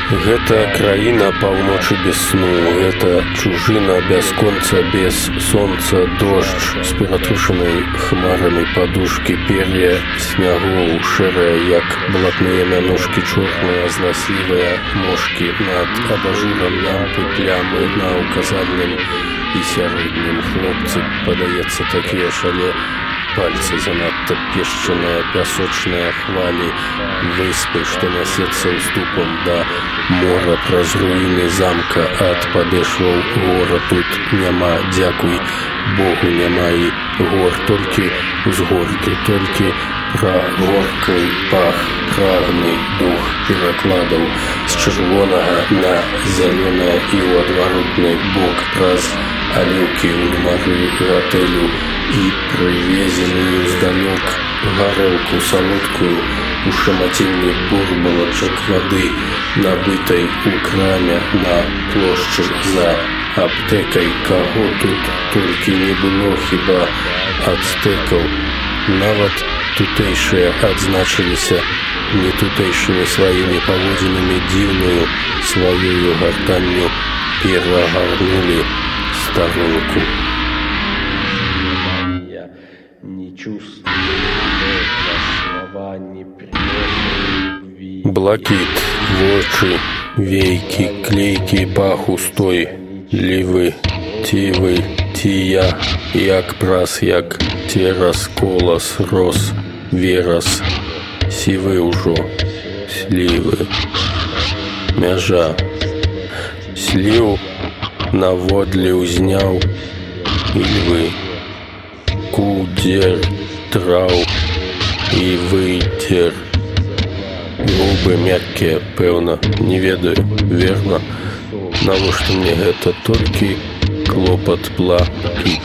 Гэта краіна паўночы без сну, гэта чужына бясконца, без сонца, дождж з ператрушанай хмарамі падушкі, пер'я снягоў, шэрая, як блатныя мянушкі, чорныя, зласлівыя мошкі над абажурам лямпы, плямы на ўказальным і сярэднім. Хлопцы, падаецца, такія шале, пальцы занадта пешчаныя, пясочныя хвалі выспы, што нясецца ўступам да мора праз руіны замка ад падэшваў гора. Тут няма, дзякуй Богу, няма і гор, толькі узгоркі, толькі прагорклы пах, прагны дух перакладаў з чырвонага на зялёнае і ў адваротны бок праз аліўкі ў нумары гатэлю і прывезеную здалёк гарэлку салодкую у шамаценні бурбалачак вады, набытай у краме на плошчы за аптэкай. Каго тут толькі не было, хіба ацтэкаў. Нават тутэйшыя адзначыліся не тутэйшымі сваімі паводзінамі, дзіўную сваёю гартанню перагарнулі старонку. Блакіт, вочы, вейкі, клейкі пах устой, лівы, цівы, тія, як праз, як цераз, колас, рос, верас, сівы ўжо, слівы, мяжа, сліў наводле ўзняў, львы, кудзер, траў і выцер. Губы мяккія, пэўна, не ведаю, верна, навошта мне гэта, толькі клопат блакіт.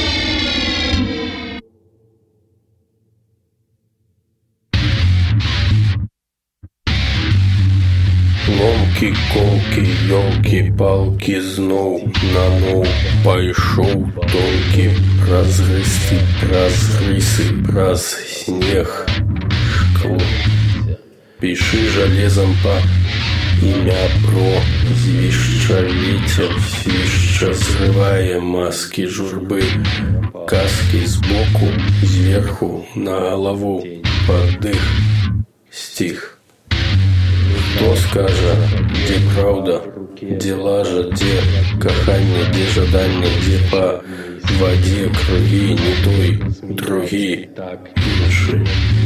Ломкі, колкі, ёлкі, палкі, зноў наноў пайшоў тонкі, праз грысты, праз грысы, праз снег, шкло. Пішы жалезам па імя прозвішча, вецер свішча, зрывае маскі журбы, каскі збоку, зверху, на галаву, падых, стих. Хто скажа, дзе праўда, дзе лажа, дзе каханне, дзе жаданне, дзе па вадзе кругі, не той, другі, іншы.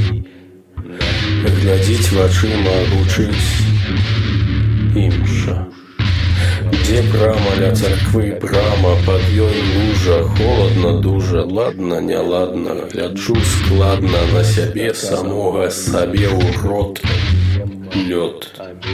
Глядзіць вачыма, гучыць імша. Дзе брама ля царквы, брама, пад ёй лужа, холадна дужа, ладна, няладна, гляджу складна на сябе самога, сабе ў рот лёд.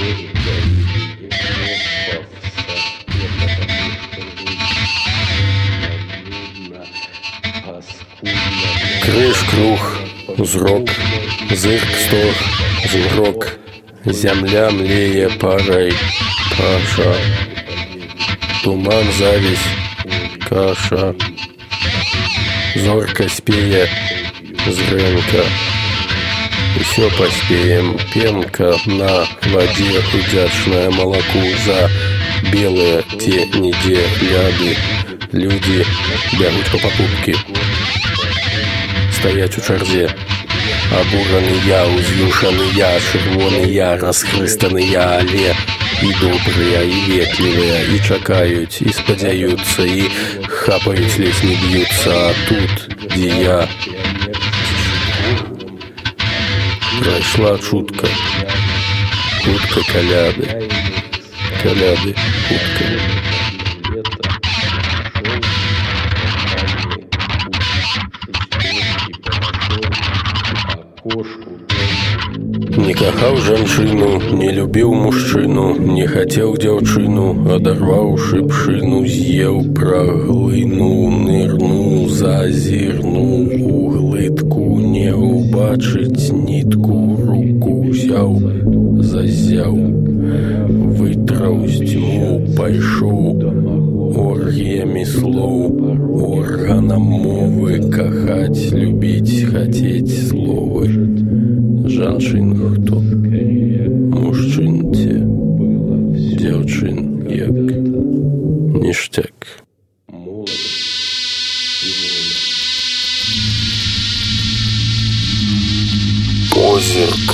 Крыж, круг, зрок, зырк, стох, змрок, зямля млее парай, паша, туман, зависть, каша, зорка спее, зрэнка, усё паспеем, пенка на воде, удзячнае малаку за белые те нідзе ляды, люди бягуць па пакупкі, стаяць у чарзе. Абураны я, уз'юшаны я, чырвоны я, расхрыстаны я, але і добрыя, і ветлівыя, і чакаюць, і спадзяюцца, і хапаюць, ледзь не б'юцца, а тут, дзе я, прайшла чутка, хутка каляды, каляды, хутка. Не кахаў жанчыну, не любіў мужчыну, не хацеў дзяўчыну, адарваў шыпшыну, з'еў, праглынуў, нырнуў, зазірнуў у глытку, не ўбачыць нітку, руку ўзяў, зазяў, вытраў з дзьму, пайшоў оргіямі слоў, органам мовы, кахаць, любіць, хацець словы. Жанчын хто, мужчын те, позірк,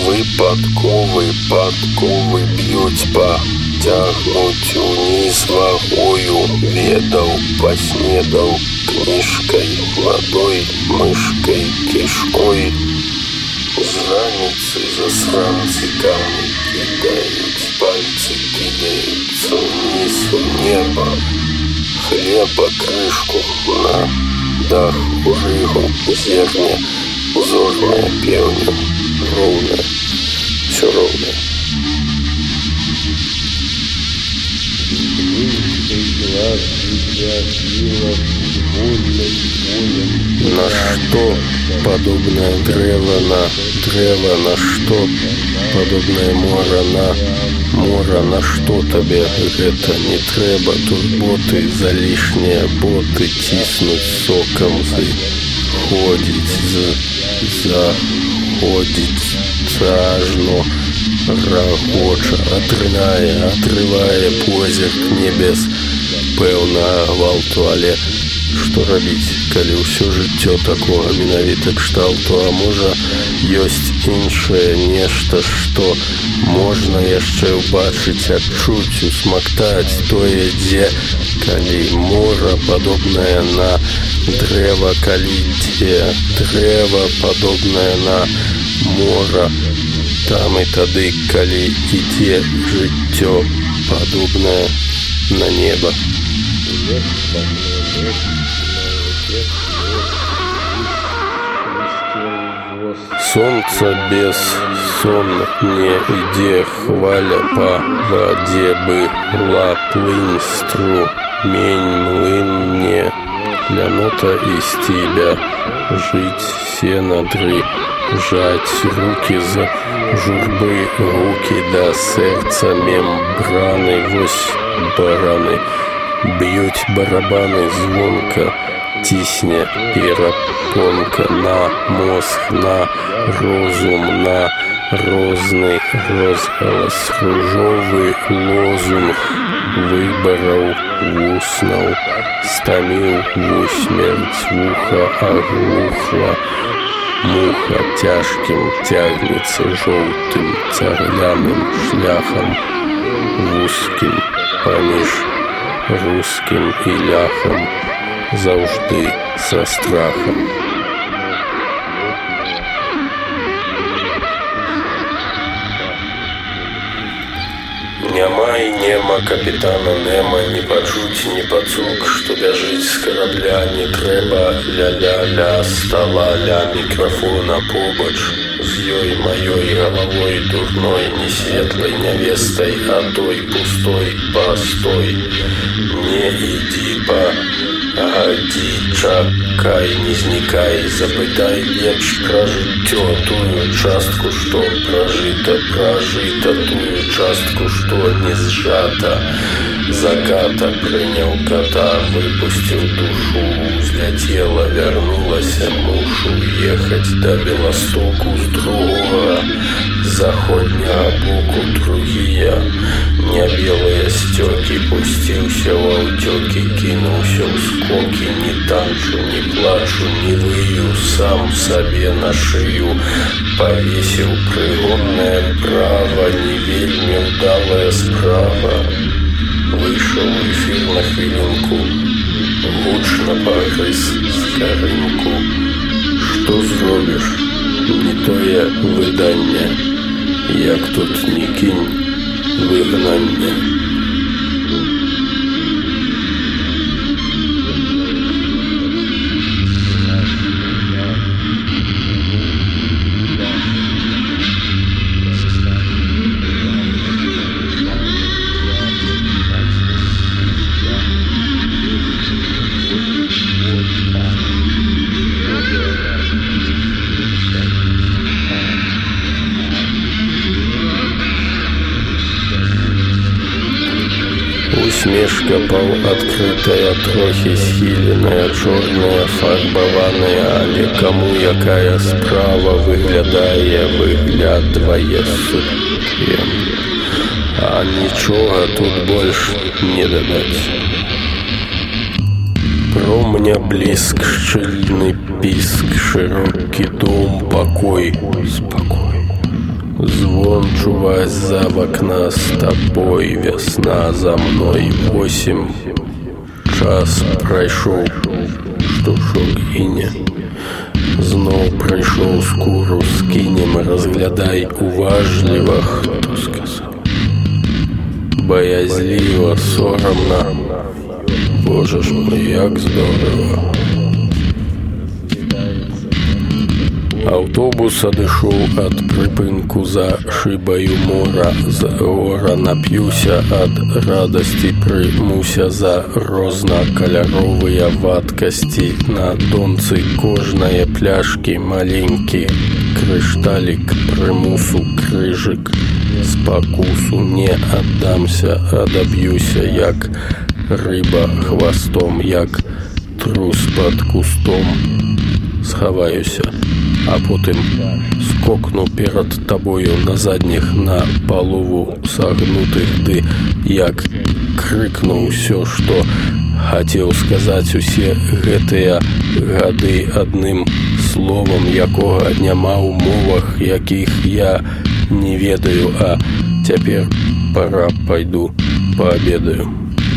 випадковий б'ють па, тягнуть униз вагою, ведаў, паснедаў кніжкай, вадой, мышкой, кішкой. З раніцы засранцы камні кідаюць, пальцы кідаюцца ўниз у неба. Хлеба крышку на дах у рыгу, зерне, узорная пеўня, роўная, всё роўнае. На что подобное древо, на что подобное мора, на что тебе это не трэба, турботы за лишние боты, тиснуть соком, заходить цажно, рагоча, отрывая позірк небес, пэўна гвалту, але што рабіць, калі ўсё жыццё такога менавіта кшталту, а можа ёсць іншае нешта, што можна яшчэ ўбачыць, адчуць, усмактаць тое, дзе, калі мора падобнае на дрэва, калі дзе дрэва падобнае на мора, там і тады, калі ідзе жыццё падобнае на неба. Солнце без сон не ідзе, хваля па ваде была, плынь струмень млынне, лянота из тебя, жить сено дрыжать, руки за журбы, руки до сердца мембраны, вось бараны, б'ють барабаны звонко, тисне перапонка на мозг, на розум, на розный розголос, ружовый лозунг выборов вуснаў, стамил усмерть, вуха оглухла, муха тяжким тягнется желтым царляным шляхом, вузким поміж русским и ляхом, заўжды со страхом. Няма и нема капитана Немо, не пачуць, не пацук, што бяжыць з корабля, не трэба ля-ля-ля стола, ля микрофона побач, з ёй маёй головой дурной, не светлой невестой, а той пустой постой. Не иди по ади, чакай, не зникай, запытай лепш пра жыццё, тую частку, што пражыта, тую частку, што не сжата. Заката прыняў кота, выпустил душу, взлетела, вернулася мушу, ехать до Белостоку с другого, заходняга боку другие, не белые стёки, пустился в аутёки, кинулся в скоки, не танчу, не плачу, не выю, сам себе на шею повесил прыгонное право, не вельми удалая справа. Вышел в эфир на хвилинку, гучно погрыз скарынку. Что зробишь? Не тое выданне, як тут не кинь выгнанне. Усмешка паўадкрытая, трохі схіленая, чорная, фарбаваная, але каму якая справа, выглядвае сукем. А нічога тут больш не дадаць. скромня блиск, шчыльны піск, шырокі дом, пакой, спакой. Звон чуваць за вакна з табой, вясна за мной, 8. Час прайшоў, штушок гіне. Зноў прыйшоў скуру, скінем, разглядай уважліва, хто сказаў. Баязліва, сорамна, боже ж мой, як здорава. Аўтобус адышоў ад прыпынку за шыбаю мора, з гора нап'юся ад радасці, прымуся за рознакаляровыя вадкасці. На донцы кожнае пляшкі маленькі, крышталік прымусу, крыжык, спакусу не аддамся, адаб'юся, як рыба хвастом, як трус пад кустом. Схаваюся, а потым скокну перад табою на задніх, на палову сагнутых, ды як крыкну ўсё, што хацеў сказаць усе гэтыя гады адным словам, якога няма ў мовах, якіх я не ведаю, а цяпер пара, пайду паабедаю.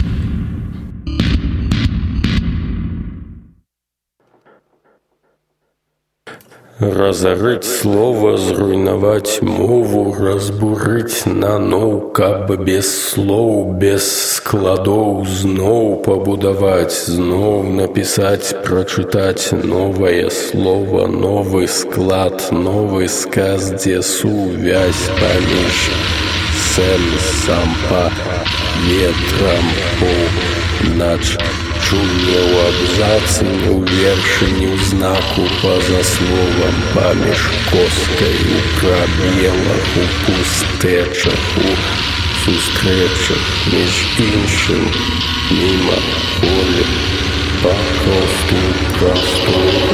Разорыть слово, зруйнаваць мову, разбурыць наноў, каб без слоў, без складоў зноў пабудаваць, зноў напісаць, прачытаць новае слово, новы склад, новы сказ, дзе сувязь паміж сэнсам па ветрам поўнач. Чуне ў абзацы, ні ў вершы, ні ў знаку, па-за словам, паміж коскай, у прабелах, у пустэчах, у сустрэчах, між іншым, міма поле, папросту прастору.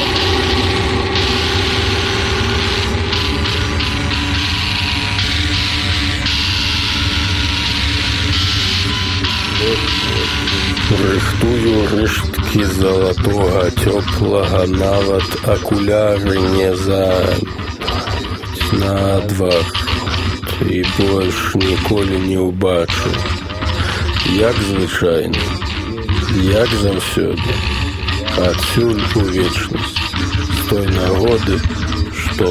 Рыхтую рышткі залатога, цёплага, нават акуляры не на 2, і больш ніколі не ўбачу. Як звычайна, як заўсёды, адсюль у вечнасць, з той нагоды, што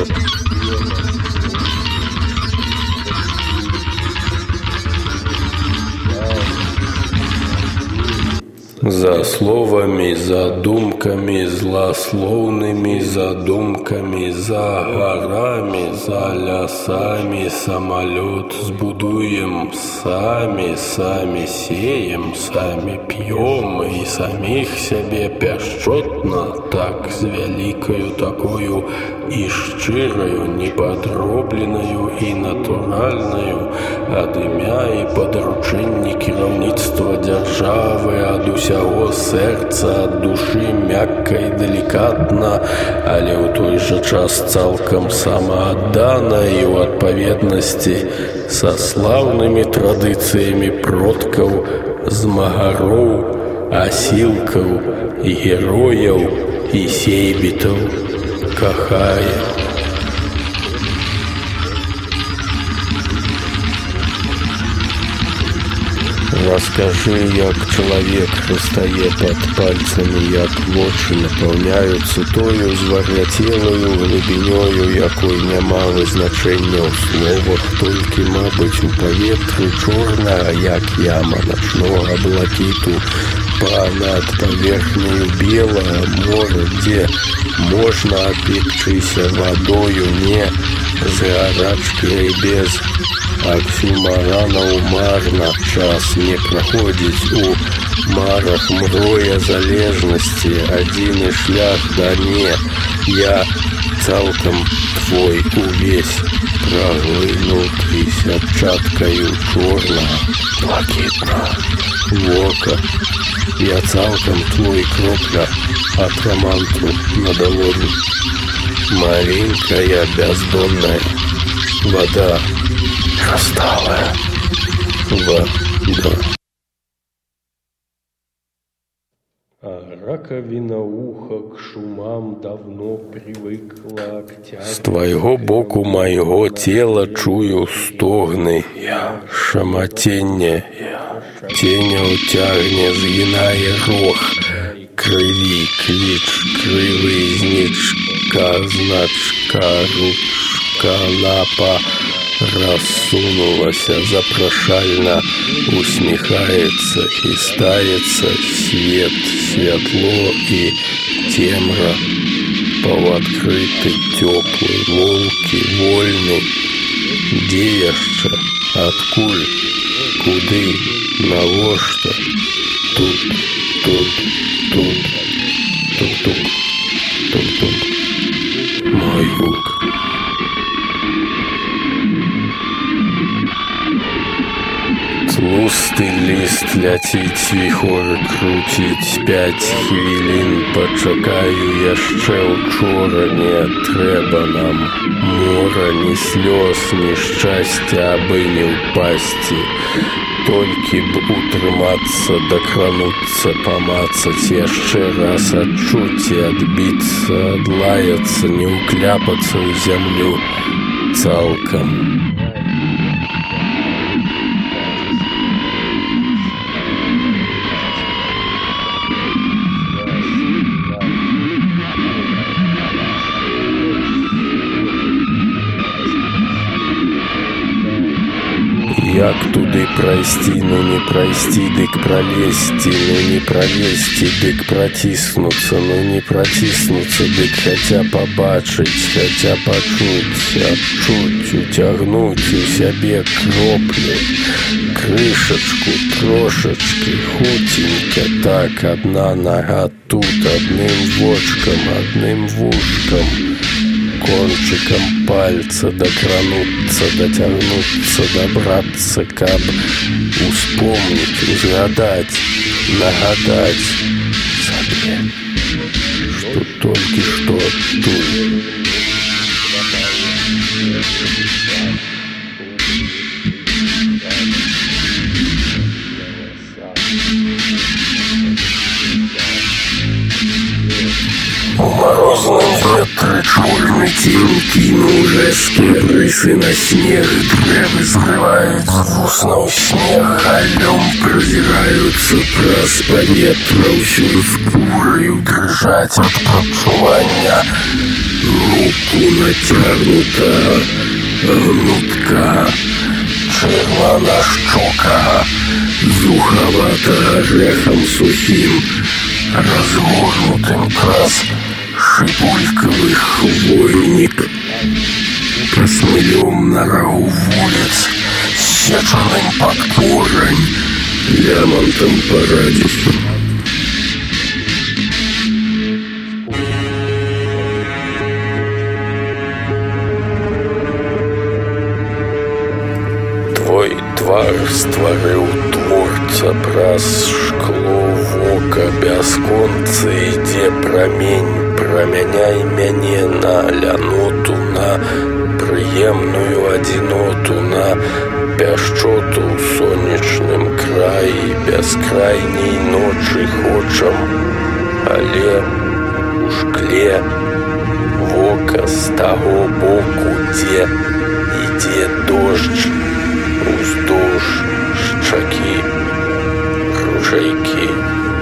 за словамі, за думкамі, зласлоўнымі задумкамі, за гарамі, за лясамі самалёт збудуем самі, самі сеем, самі п'ём і саміх сябе пяшчотна, так з вялікаю такою і шчыраю, непадробленаю і натуральнаю, ад імя і падаручэнні кіраўніцтва дзяржавы, ад усяго сэрца, ад душы, мякка і далікатна, але ў той жа час цалкам самааддана і ў адпаведнасці са слаўнымі традыцыямі продкаў, змагароў, асілкаў, герояў і сейбітаў, кахае. Раскажи, як чалавек растае пад пальцамі, як вочы напаўняюцца тою звар'яцелаю глыбінёю, якой няма вызначэння ў словах, толькі, мабыць, у паветры чорнага, як яма начнога блакіту, над паверхняю белага мора, дзе можна апекчыся вадою не з гарачкай без аксімаранаў марна. Час не праходзіць у марах мроя залежнасці, адзіны шлях да не. Я цалкам твой увесь, праглынуты сятчаткаю чорнага, блакітнага вока. Я цалкам твой, кропля ад раманту на далоні. Маленькая бездонная вода, расталая вода. А раковина уха к шумам давно привыкла к тягу. С твоего боку моего тела чую стогны, шаматенне, тень утягне, згинає рог, криві кліч, кривий знічка, значка, ручка, лапа рассунулась, запрошально усмехается, хистается свет, светло и темра, полуоткрытый, теплый, волки, вольный, деяще, откуль, куды, навошта, тут, тук-тук, мой гук. Тлустий ліст ляціць, віхор круціць, 5 хвілін пачакаю яшчэ учора, не трэба нам мора, ні слёз, ні шчасця, абы не ўпасці. Толькі б утрымацца, дакрануцца, памацаць, яшчэ раз адчуць і адбіцца, адлаяцца, не ўкляпацца ў зямлю цалкам. Як туды прайсці, ну не прайсці, дык пралезці, ну не пралезці, дык праціснуцца, ну не праціснуцца, дык хаця пабачыць, хаця пачуць, адчуць, уцягнуць у сябе кроплю, крышачку, трошачкі, хуценька, так, адна нага тут, адным вочкам, адным вушкам, кончиком пальца докрануться, дотянуться, добраться, каб успомнить, узгадать, нагадать себе, что только что оттуда. У морозном ветре чорный тень кинул резкие брысы на снег, дрэвы зрываюць з вуснаў снег, галлём прозираются праз паветра, ўсю скураю дрыжаць ад пачування, руку натягнута, гнутка, чырвана шчока, зухавата орехом сухим, разгорнутым праз шипульковый хвойник, просмылем на рагу вулиц, сеченным под корень, лямантом по радиусу. Твой твар стварыў творца праз шкло вока, бясконцы ідзе прамень, прамяняй мяне на ляноту, на прыемную адзіноту, на пяшчоту ў сонечным краі, бяскрайняй ночы хочам, але у шкле вока з таго боку, дзе ідзе дождж, уздоўж шчакі ручайкі.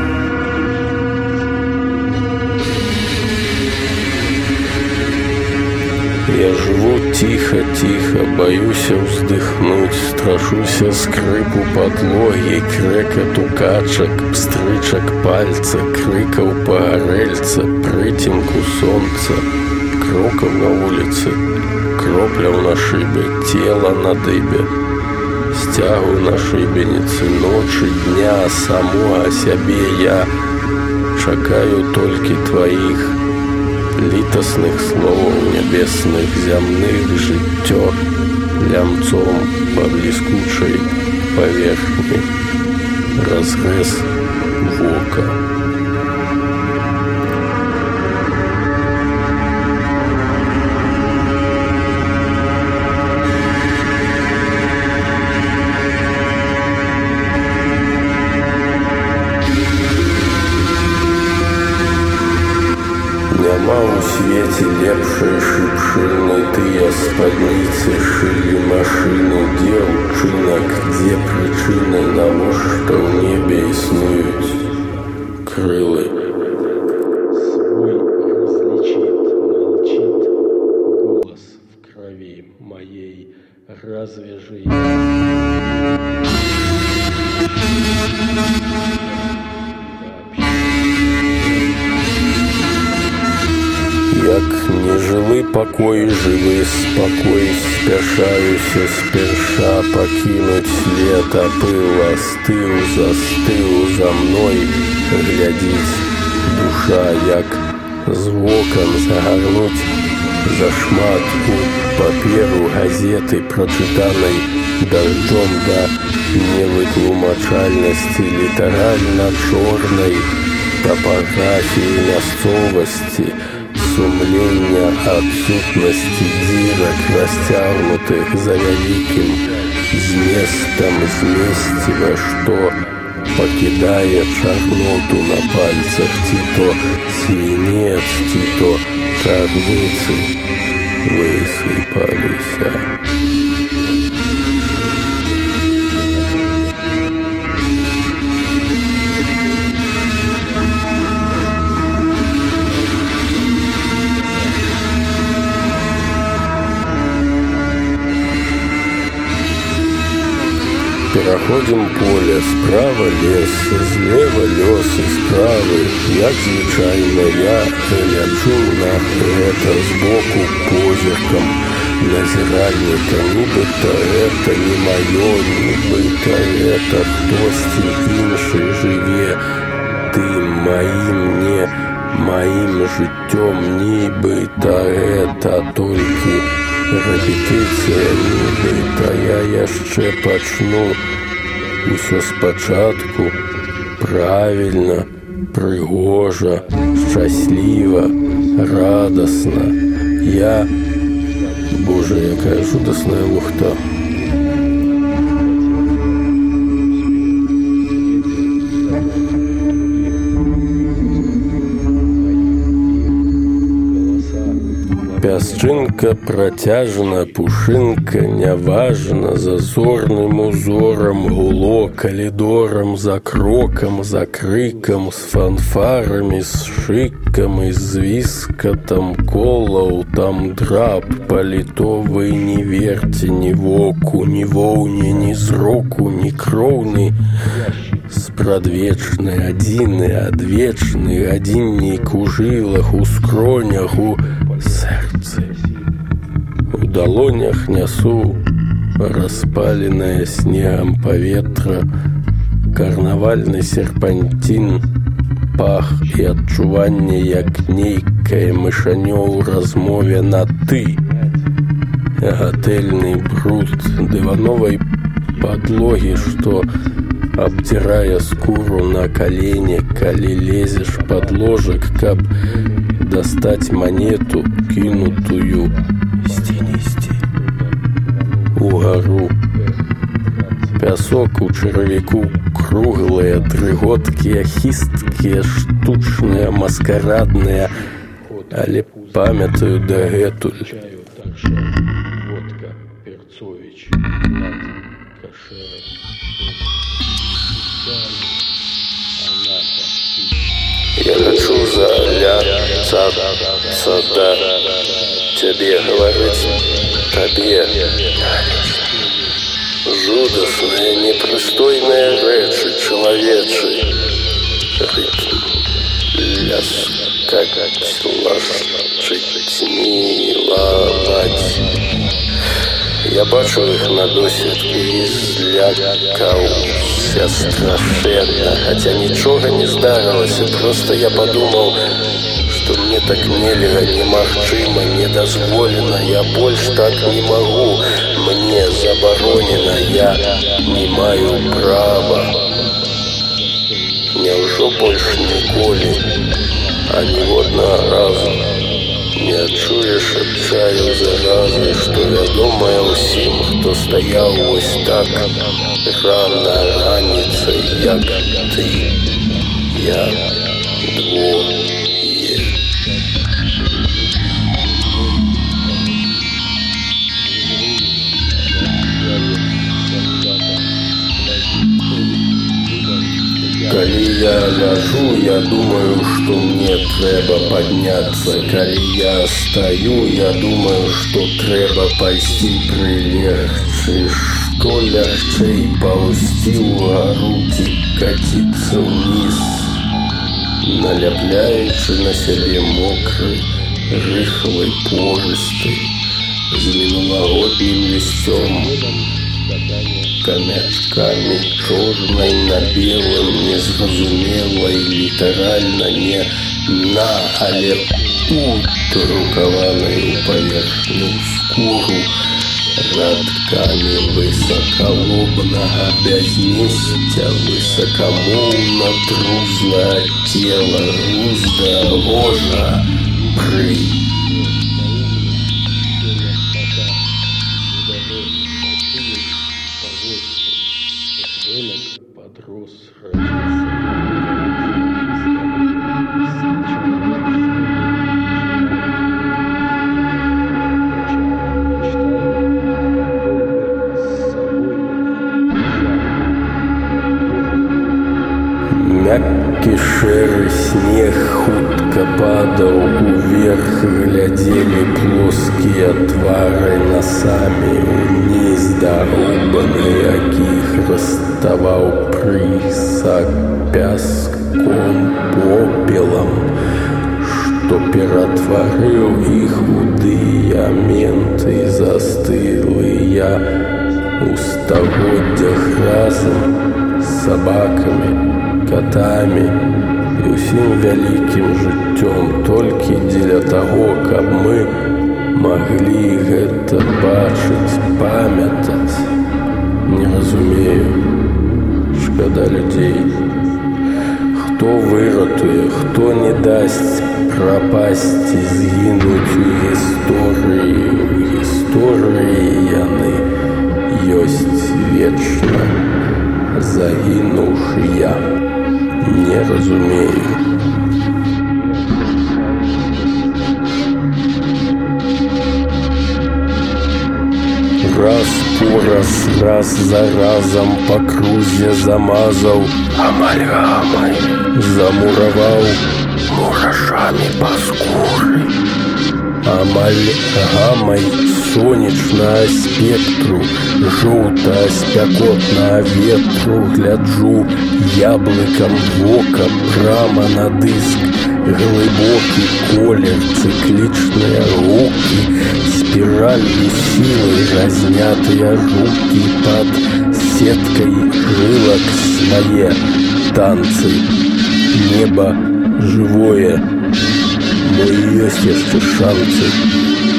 Я живу тихо-тихо, боюся вздыхнуть, страшуся скрипу подлоги, крекоту качак, пстрычак пальца, крыкаў пагарэльца, прыцемку сонца, крокаў на улице, кропляў на шыбе, тела на дыбе, сцягу на шыбеніцы, ночы, дня, само о сябе я чакаю толькі тваіх літасных словаў нябесных, зямных, жыццё лямцом па бліскучай паверхні, разрэз вока. няма ў свеце лепшай шыпшыны. Тыя спадніцы шылі машыны дзеўчынак. Дзе прычыны, навошта ў небе існуюць крылы? Свой различит, молчит голос в крови моей. Разве же я... Як нежывы пакой, жывы спакой, спяшаюся спярша пакінуць след, а пыл астыў, застыў за мной. Глядзіць душа, як з вокам загарнуць зашмат у паперу газеты, прачытанай дажджом да невытлумачальнасці, літаральна чорнай тапаграфіі мясцовасці, сумлення адсутнасці дзірак, расцягнутых за вялікім зместам змесціва, што пакідае чарноту на пальцах, ці то свінец, ці то чарніцы высыпаліся. Пераходзім поле, справа лес, злева лёс і справы. Як звычайна я гляджу на гэта збоку позіркам назіральніка. Нібыта гэта не маё, нібыта гэта хтосьці іншы жыве тым маім, не маім жыццём. Нібыта гэта толькі рэпетыцыя, нібыта я яшчэ пачну усё спачатку, правільна, прыгожа, шчасліва, радасна. Я... Боже, якая жудасная лухта. Пясчынка працяжна, пушынка няважна, зазорным узорам гуло калідорам, за крокам, за крыкам, з фанфарамі, з шыкам і звіскатам колаў. Там драп палітовы, не верце ні воку, ні воўне, ні зроку, ні кроўны. Спрадвечны, адзіны, адвечны, гадзіннік у жылах, у скронях, у сэрцы. У далонях нясу распаленае снегам паветра, карнавальны серпантин, пах і адчуванне, як нейкае мышанё ў размове на «ты». Гатэльны бруд дывановай падлогі, што абдзірае скуру на калене, калі лезеш пад ложак, каб дастаць манету, кінутую сценісці угару. Пясок у чарвяку, круглыя, дрыготкія, хісткія, штучныя, маскарадныя, але памятаю дагэтуль. Водка, перцовіч, над кашером. Я хочу заляться до тебе, говорить тебе. Жудасные, непристойные речи человечи. Ритм, ляскать, лашчить, миловать. Я бачу их на досвідку і злякаўся страшэнна, хаця нічога не здарылася, просто я подумал, что мне так нельга, немагчыма, недазволена, я больш так не могу, мне забаронена, я не маю права. Няўжо больш ніколі, аніводнага разу не адчуеш адчаю заразы, што вядомая ўсім, хто стаяў вось так рана раніцай, як ты, я, двое. я ляжу, я думаю, што мне трэба падняцца. Калі я стаю, я думаю, што трэба пайсці прылегчы. Што лягчэй паўзці ўгару ці каціцца ўніз, наляпляючы на сябе мокры, рыхлай порысты, з мінулагоднім лісцём, камячкамі чорнай на белым, незразумелай, літаральна не на, але удрукаванай у паверхню скуру, радкамі высакалобнага бязмесця, высакамоўна трузла цела, грузда рожа пры. Подрос, мяккі шэры снег хутка падаў уверх, глядзелі плоскія твары насамі ўніз дароба, на якіх раставаў прысак пяском, попелам, што ператварыў іх у дыяменты застылыя у стагоддзях разам з сабакамі, катамі і ўсім вялікім жыццём, толькі дзеля таго, каб мы маглі гэта бачыць, памятаць. Не разумею, шкада людзей. Хто выратуе, хто не дасць прапасці, згінуць у гісторыі. У гісторыі яны ёсць вечна, загінуўшыя. Не разумею. Раз по раз за разом по крузе замазаў амальгамай, замураваў мурашамі па скуры. Амальгамай сонечнага спектру, жоўта-спякотнага ветру гляджу яблыкам вока прама на дыск. Глыбокі колер, цыклічныя рукі, спіраллю сілы разнятыя рукі пад сеткай рылак свае танцы. Неба жывое, мо ёсць яшчэ шанцы.